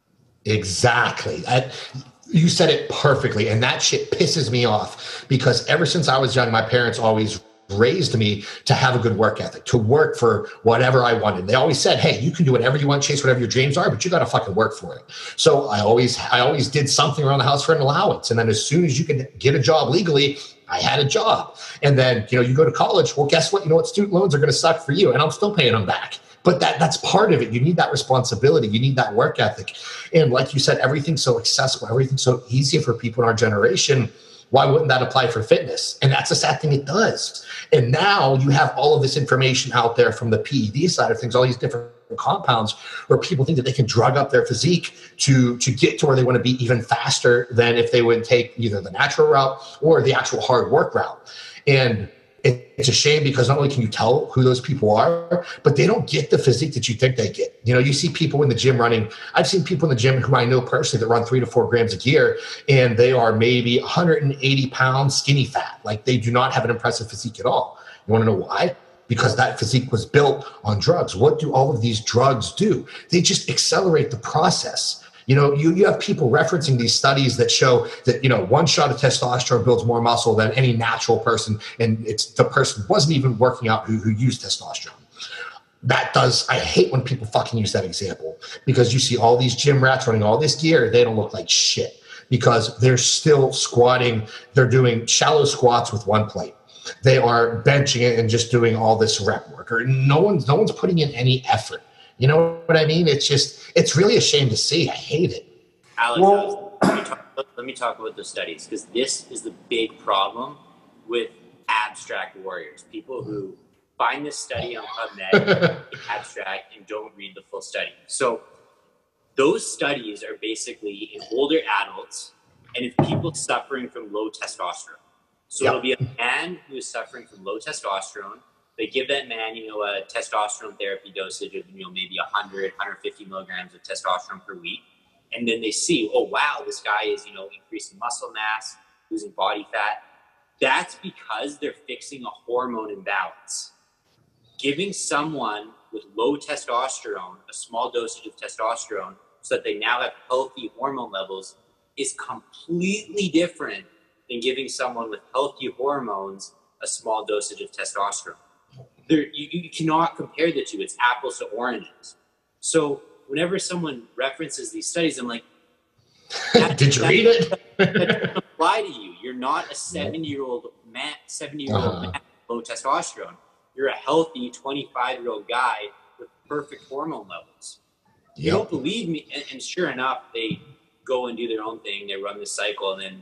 Exactly. You said it perfectly, and that shit pisses me off, because ever since I was young, my parents always raised me to have a good work ethic, to work for whatever I wanted. They always said, hey, you can do whatever you want, chase whatever your dreams are, but you got to fucking work for it. So I always did something around the house for an allowance. And then as soon as you could get a job legally, I had a job. And then, you go to college. Well, guess what? Student loans are going to suck for you, and I'm still paying them back. But that's part of it. You need that responsibility. You need that work ethic. And like you said, everything's so accessible. Everything's so easy for people in our generation. Why wouldn't that apply for fitness? And that's a sad thing, it does. And now you have all of this information out there from the PED side of things, all these different compounds where people think that they can drug up their physique to get to where they want to be even faster than if they would take either the natural route or the actual hard work route. And it's a shame because not only can you tell who those people are, but they don't get the physique that you think they get. You know, you see people in the gym running. I've seen people in the gym who I know personally that run 3 to 4 grams of gear, and they are maybe 180 pounds skinny fat. Like, they do not have an impressive physique at all. You want to know why? Because that physique was built on drugs. What do all of these drugs do? They just accelerate the process. You know, you have people referencing these studies that show that, you know, 1 shot of testosterone builds more muscle than any natural person. And it's the person wasn't even working out who used testosterone. I hate when people fucking use that example, because you see all these gym rats running all this gear. They don't look like shit because they're still squatting. They're doing shallow squats with 1 plate. They are benching it and just doing all this rep work, or no one's putting in any effort. You know what I mean? It's really a shame to see. I hate it. Alex, let me talk about the studies, because this is the big problem with abstract warriors. People who find this study on PubMed, abstract, and don't read the full study. So those studies are basically in older adults and in people suffering from low testosterone. So it'll be a man who is suffering from low testosterone. They give that man, you know, a testosterone therapy dosage of, you know, maybe 100, 150 milligrams of testosterone per week. And then they see, oh, wow, this guy is, you know, increasing muscle mass, losing body fat. That's because they're fixing a hormone imbalance. Giving someone with low testosterone a small dosage of testosterone so that they now have healthy hormone levels is completely different than giving someone with healthy hormones a small dosage of testosterone. You cannot compare the two. It's apples to oranges. So whenever someone references these studies, I'm like, did you read it? That doesn't apply to you. You're not a 70-year-old man with low testosterone. You're a healthy 25-year-old guy with perfect hormone levels. You don't believe me, and sure enough, they go and do their own thing. They run this cycle, and then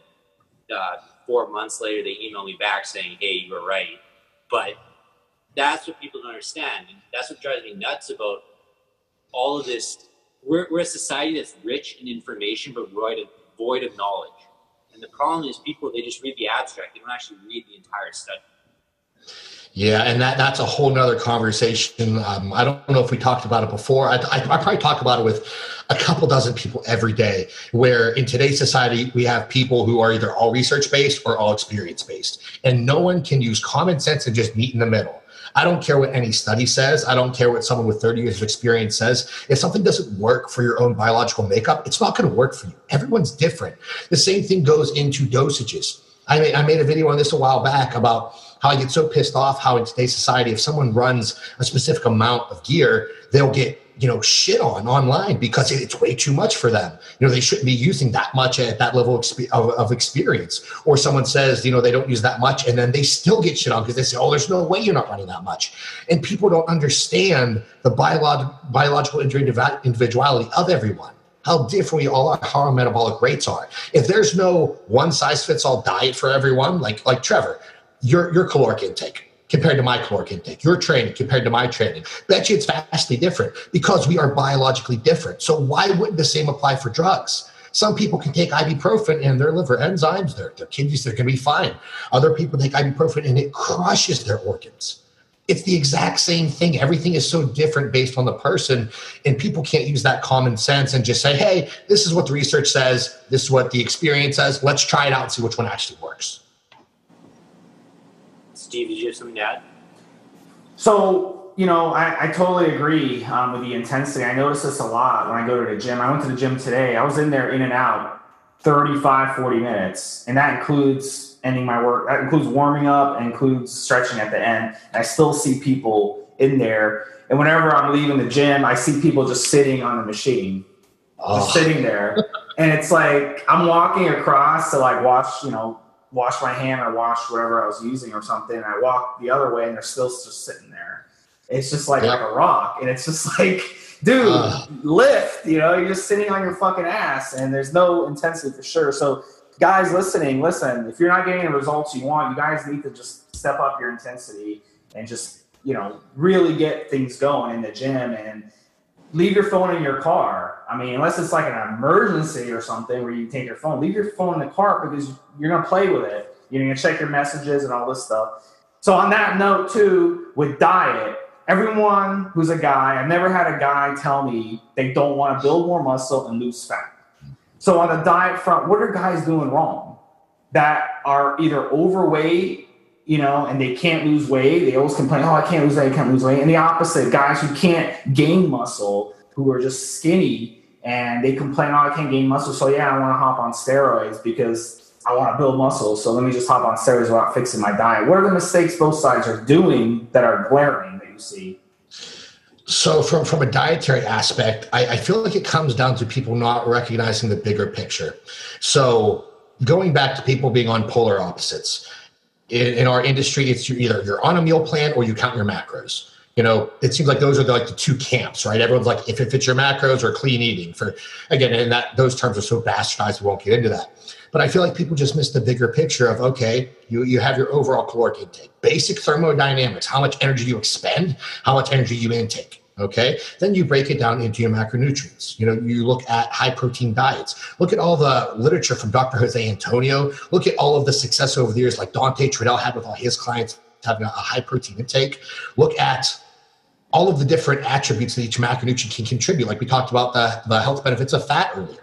4 months later, they email me back saying, hey, you were right. But that's what people don't understand. And that's what drives me nuts about all of this. We're a society that's rich in information, but void of knowledge. And the problem is people, they just read the abstract. They don't actually read the entire study. Yeah, and that's a whole nother conversation. I don't know if we talked about it before. I probably talk about it with a couple dozen people every day, where in today's society, we have people who are either all research-based or all experience-based. And no one can use common sense and just meet in the middle. I don't care what any study says. I don't care what someone with 30 years of experience says. If something doesn't work for your own biological makeup, it's not going to work for you. Everyone's different. The same thing goes into dosages. I made a video on this a while back about how I get so pissed off how in today's society, if someone runs a specific amount of gear, they'll get, you know, shit on online because it's way too much for them. You know, they shouldn't be using that much at that level of experience. Or someone says, you know, they don't use that much, and then they still get shit on because they say, oh, there's no way you're not running that much. And people don't understand the biological individuality of everyone, how different we all are, how our metabolic rates are. If there's no one-size-fits-all diet for everyone, like Trevor, your caloric intake compared to my caloric intake, your training compared to my training, bet you it's vastly different because we are biologically different. So why wouldn't the same apply for drugs? Some people can take ibuprofen and their liver enzymes, their kidneys, they're going to be fine. Other people take ibuprofen and it crushes their organs. It's the exact same thing. Everything is so different based on the person, and people can't use that common sense and just say, hey, this is what the research says. This is what the experience says. Let's try it out and see which one actually works. Steve, did you have something to add? So, you know, I totally agree with the intensity. I notice this a lot when I go to the gym. I went to the gym today. I was in there in and out 35, 40 minutes, and that includes ending my work. That includes warming up and includes stretching at the end. And I still see people in there. And whenever I'm leaving the gym, I see people just sitting on the machine, just sitting there. And it's like I'm walking across to like wash my hand or wash whatever I was using or something. And I walk the other way and they're still just sitting there. It's just like a rock. And it's just like, dude, lift, you know, you're just sitting on your fucking ass and there's no intensity for sure. So guys listening, listen, if you're not getting the results you want, you guys need to just step up your intensity and just, really get things going in the gym and leave your phone in your car. I mean, unless it's like an emergency or something where you take your phone, leave your phone in the car because you're going to play with it. You're going to check your messages and all this stuff. So on that note too, with diet, everyone who's a guy, I've never had a guy tell me they don't want to build more muscle and lose fat. So on the diet front, what are guys doing wrong that are either overweight, and they can't lose weight? They always complain, I can't lose weight, I can't lose weight. And the opposite, guys who can't gain muscle, who are just skinny, and they complain, I can't gain muscle. So yeah, I want to hop on steroids because I want to build muscle. So let me just hop on steroids without fixing my diet. What are the mistakes both sides are doing that are glaring that you see? So from a dietary aspect, I feel like it comes down to people not recognizing the bigger picture. So going back to people being on polar opposites. In our industry, it's either you're on a meal plan or you count your macros. It seems like those are the two camps, right? Everyone's like, if it's your macros or clean eating, and those terms are so bastardized, we won't get into that. But I feel like people just miss the bigger picture of, okay, you have your overall caloric intake, basic thermodynamics, how much energy you expend, how much energy you intake. Okay. Then you break it down into your macronutrients. You look at high protein diets. Look at all the literature from Dr. Jose Antonio. Look at all of the success over the years, like Dante Trudell had with all his clients having a high protein intake. Look at all of the different attributes that each macronutrient can contribute. Like we talked about the health benefits of fat earlier.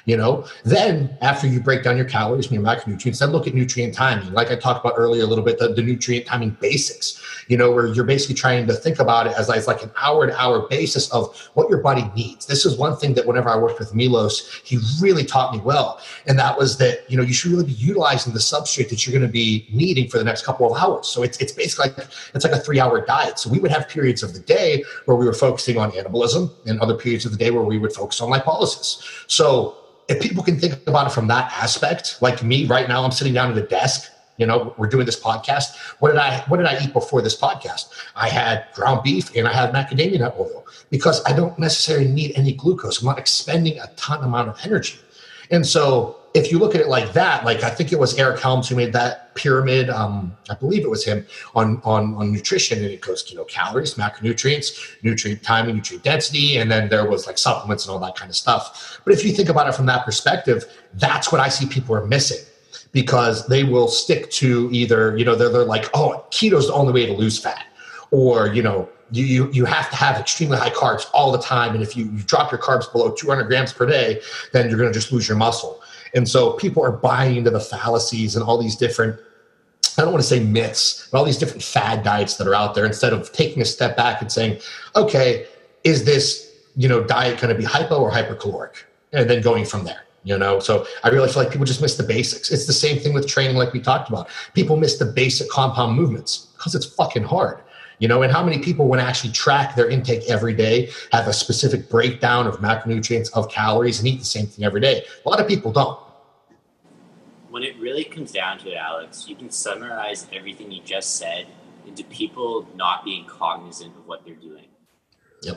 Then after you break down your calories and your macronutrients, then look at nutrient timing. Like I talked about earlier a little bit, the nutrient timing basics, where you're basically trying to think about it as like an hour-to-hour basis of what your body needs. This is one thing that whenever I worked with Milos, he really taught me well. And that was that, you should really be utilizing the substrate that you're going to be needing for the next couple of hours. So it's basically it's like a 3-hour diet. So we would have periods of the day where we were focusing on anabolism and other periods of the day where we would focus on lipolysis. So if people can think about it from that aspect, like me right now, I'm sitting down at a desk, we're doing this podcast. What did I eat before this podcast? I had ground beef and I had macadamia nut oil because I don't necessarily need any glucose. I'm not expending a ton amount of energy. And so if you look at it like that, like I think it was Eric Helms who made that pyramid, I believe it was him on nutrition, and it goes, calories, macronutrients, nutrient timing, nutrient density, and then there was like supplements and all that kind of stuff. But if you think about it from that perspective, that's what I see people are missing, because they will stick to either, they're like, oh, keto's the only way to lose fat, or, you have to have extremely high carbs all the time. And if you drop your carbs below 200 grams per day, then you're going to just lose your muscle. And so people are buying into the fallacies and all these different, I don't want to say myths, but all these different fad diets that are out there, instead of taking a step back and saying, okay, is this, diet going to be hypo or hypercaloric? And then going from there. So I really feel like people just miss the basics. It's the same thing with training, like we talked about. People miss the basic compound movements because it's fucking hard. And how many people, when actually track their intake every day, have a specific breakdown of macronutrients, of calories, and eat the same thing every day? A lot of people don't. When it really comes down to it, Alex, you can summarize everything you just said into people not being cognizant of what they're doing. Yep.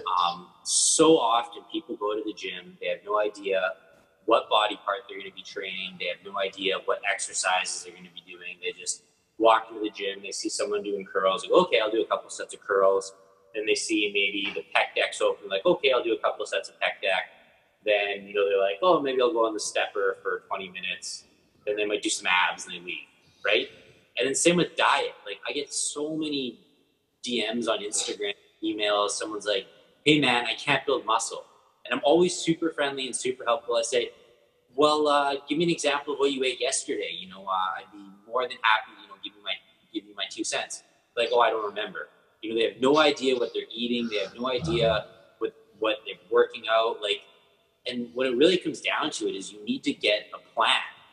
So often people go to the gym, they have no idea what body part they're going to be training. They have no idea what exercises they're going to be doing. They just walk into the gym, they see someone doing curls, like, okay, I'll do a couple sets of curls. Then they see maybe the pec deck's open, like, okay, I'll do a couple of sets of pec deck. Then, they're like, oh, maybe I'll go on the stepper for 20 minutes. Then they might do some abs and they leave, right? And then same with diet. Like, I get so many DMs on Instagram, emails. Someone's like, hey, man, I can't build muscle. And I'm always super friendly and super helpful. I say, well, give me an example of what you ate yesterday. I'd be more than happy, give you my 2 cents. Like, oh, I don't remember. They have no idea what they're eating. They have no idea what they're working out. Like, and what it really comes down to it is you need to get a plan.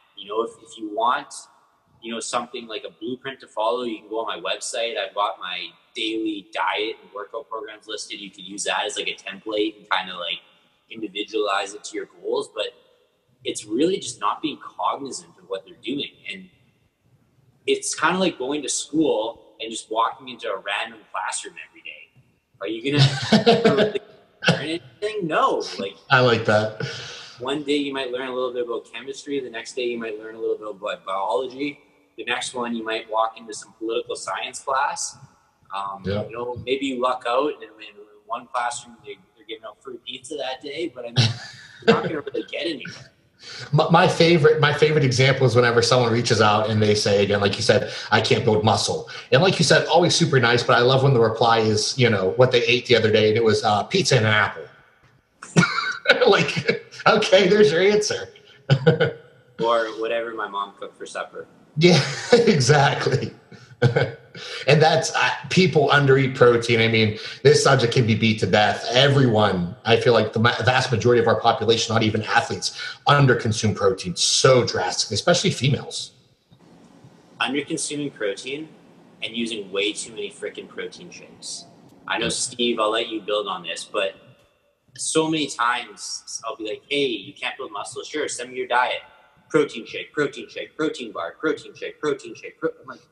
If you want, something like a blueprint to follow, you can go on my website. I've got my daily diet and workout programs listed. You can use that as like a template and kind of like individualize it to your goals. But it's really just not being cognizant of what they're doing. And it's kind of like going to school and just walking into a random classroom every day. Are you going to learn anything? No. I like that. one day you might learn a little bit about chemistry. The next day you might learn a little bit about biology. The next one you might walk into some political science class. Maybe you luck out and in one classroom they're giving out free pizza that day, but I mean, you're not going to really get anywhere. My favorite example is whenever someone reaches out and they say, again, like you said, I can't build muscle. And like you said, always super nice, but I love when the reply is, what they ate the other day, and it was pizza and an apple. Like, okay, there's your answer. Or whatever my mom cooked for supper. Yeah, exactly. And that's people undereat protein. I mean, this subject can be beat to death. Everyone, I feel like the vast majority of our population, not even athletes, under-consume protein so drastically, especially females. Under-consuming protein and using way too many freaking protein shakes. I know, Steve, I'll let you build on this, but so many times I'll be like, hey, you can't build muscle. Sure, send me your diet. Protein shake, protein bar, protein shake. I'm like,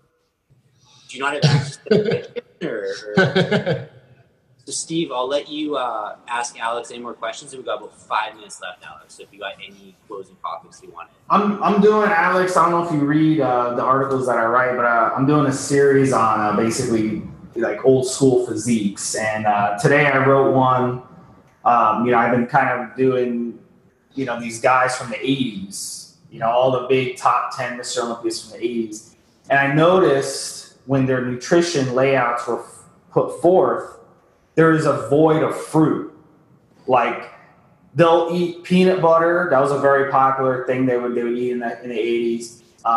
do you not have access to the kitchen? So, Steve, I'll let you ask Alex any more questions. We've got about 5 minutes left, Alex. So if you got any closing topics you wanted. I'm doing, Alex, I don't know if you read the articles that I write, but I'm doing a series on basically like old school physiques. And today I wrote one. I've been kind of doing, these guys from the 80s, all the big top 10 Mr. Olympians from the 80s. And I noticed when their nutrition layouts were put forth, there is a void of fruit. Like, they'll eat peanut butter. That was a very popular thing they would eat in the 80s.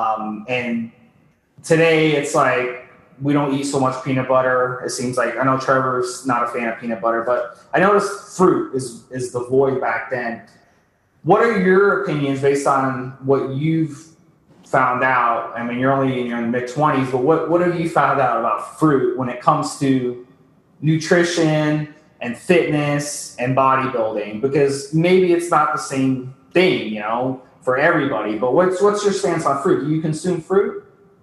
And today it's like, we don't eat so much peanut butter. It seems like, I know Trevor's not a fan of peanut butter, but I noticed fruit is the void back then. What are your opinions based on what you've found out? I mean, you're only in your mid-20s, but what have you found out about fruit when it comes to nutrition and fitness and bodybuilding? Because maybe it's not the same thing, for everybody, but what's your stance on fruit? Do you consume fruit?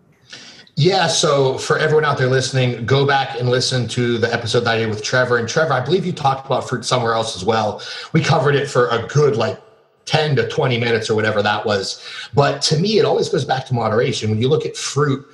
Yeah, so for everyone out there listening, go back and listen to the episode that I did with Trevor. And Trevor, I believe you talked about fruit somewhere else as well. We covered it for a good 10 to 20 minutes or whatever that was. But to me, it always goes back to moderation. When you look at fruit,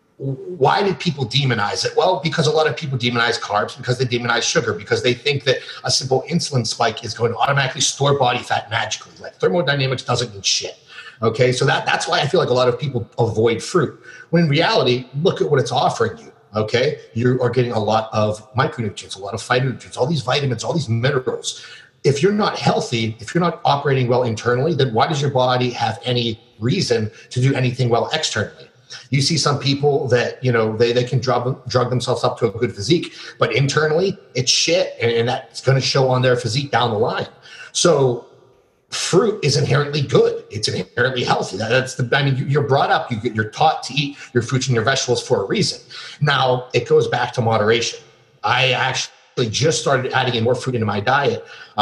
why did people demonize it? Well, because a lot of people demonize carbs, because they demonize sugar, because they think that a simple insulin spike is going to automatically store body fat magically. Like, thermodynamics doesn't mean shit. Okay, so that's why I feel like a lot of people avoid fruit. When in reality, look at what it's offering you. Okay, you are getting a lot of micronutrients, a lot of phytonutrients, all these vitamins, all these minerals. If you're not healthy, if you're not operating well internally, then why does your body have any reason to do anything well externally? You see some people that, they can drug themselves up to a good physique, but internally it's shit, and that's going to show on their physique down the line. So fruit is inherently good. It's inherently healthy. You're brought up, you're taught to eat your fruits and your vegetables for a reason. Now, it goes back to moderation. I actually just started adding in more fruit into my diet.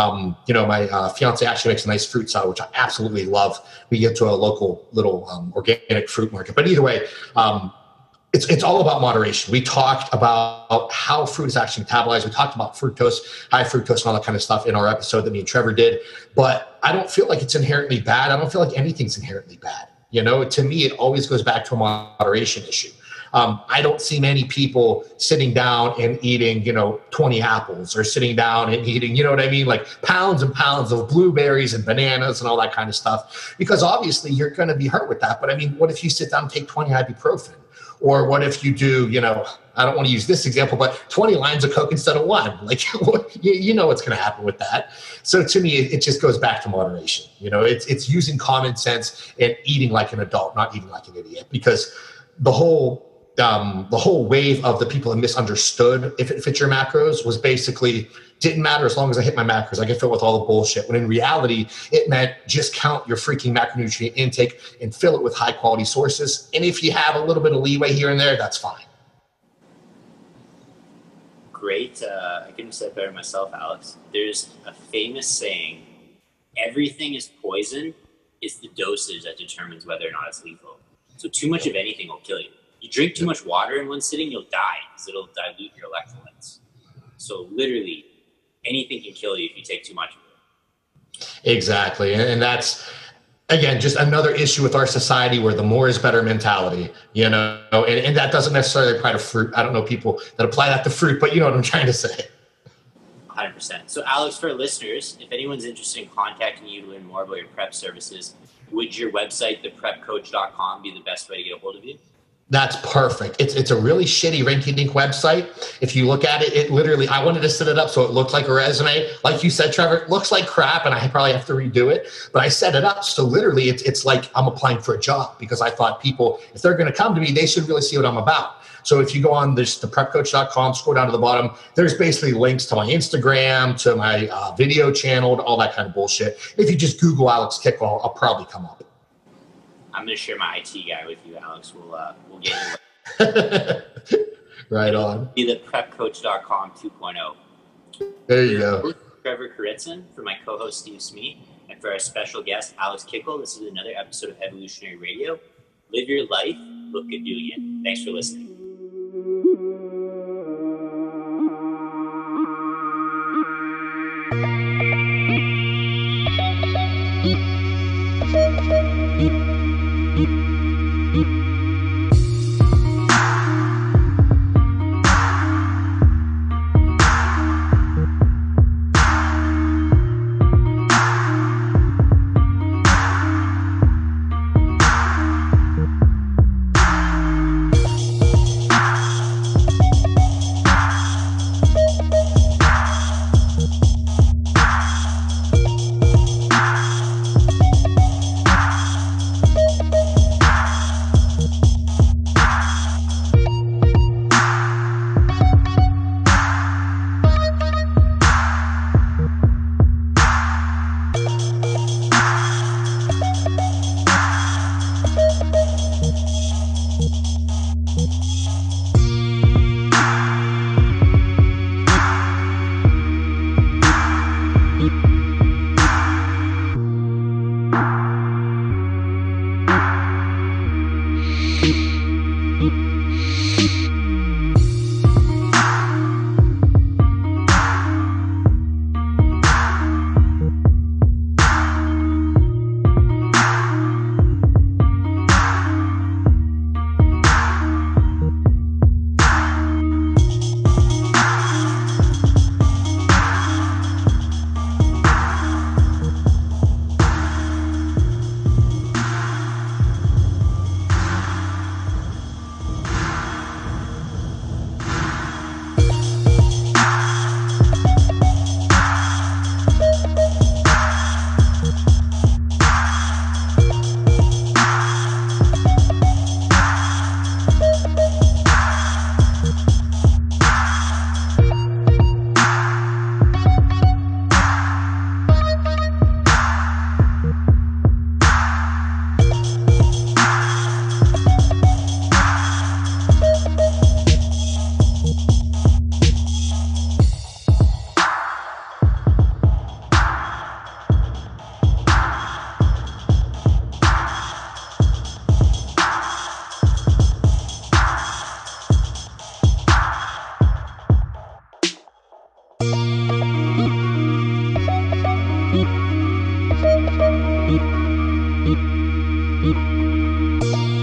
My fiance actually makes a nice fruit salad, which I absolutely love. We get to a local little organic fruit market. But either way, it's all about moderation. We talked about how fruit is actually metabolized. We talked about fructose, high fructose, and all that kind of stuff in our episode that me and Trevor did. But I don't feel like it's inherently bad. I don't feel like anything's inherently bad. To me, it always goes back to a moderation issue. I don't see many people sitting down and eating, 20 apples, or sitting down and eating, like pounds and pounds of blueberries and bananas and all that kind of stuff, because obviously you're going to be hurt with that. But I mean, what if you sit down and take 20 ibuprofen? Or what if you do, I don't want to use this example, but 20 lines of Coke instead of one? Like, you know what's going to happen with that. So to me, it just goes back to moderation. It's using common sense and eating like an adult, not eating like an idiot. Because the whole wave of the people that misunderstood if it fits your macros was basically, didn't matter as long as I hit my macros. I can fill with all the bullshit. When in reality, it meant just count your freaking macronutrient intake and fill it with high quality sources. And if you have a little bit of leeway here and there, that's fine. Great. I couldn't have said it better myself, Alex. There's a famous saying, everything is poison. It's the dosage that determines whether or not it's lethal. So too much of anything will kill you. You drink too much water in one sitting, you'll die because it'll dilute your electrolytes. So literally, anything can kill you if you take too much of Exactly. And that's, again, just another issue with our society where the more is better mentality, you know, and that doesn't necessarily apply to fruit. I don't know people that apply that to fruit, but you know what I'm trying to say. 100%. So, Alex, for listeners, if anyone's interested in contacting you to learn more about your prep services, would your website, theprepcoach.com, be the best way to get a hold of you? That's perfect. It's a really shitty rinky-dink website. If you look at it, it literally, I wanted to set it up so it looked like a resume. Like you said, Trevor, it looks like crap and I probably have to redo it. But I set it up so literally it's like I'm applying for a job because I thought people, if they're going to come to me, they should really see what I'm about. So if you go on this, theprepcoach.com, scroll down to the bottom, there's basically links to my Instagram, to my video channel, to all that kind of bullshit. If you just Google Alex Kickball, I'll probably come up. I'm going to share my IT guy with you, Alex. We'll get you. Right on. Be the prepcoach.com 2.0. There you go. Trevor Kuritzin, for my co-host Steve Smee, and for our special guest Alex Kickle. This is another episode of Evolutionary Radio. Live your life, look good doing it. Thanks for listening.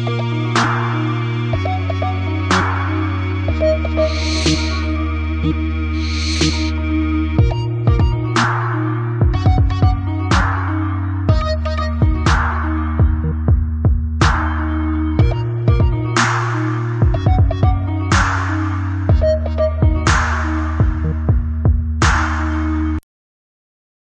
Thank you.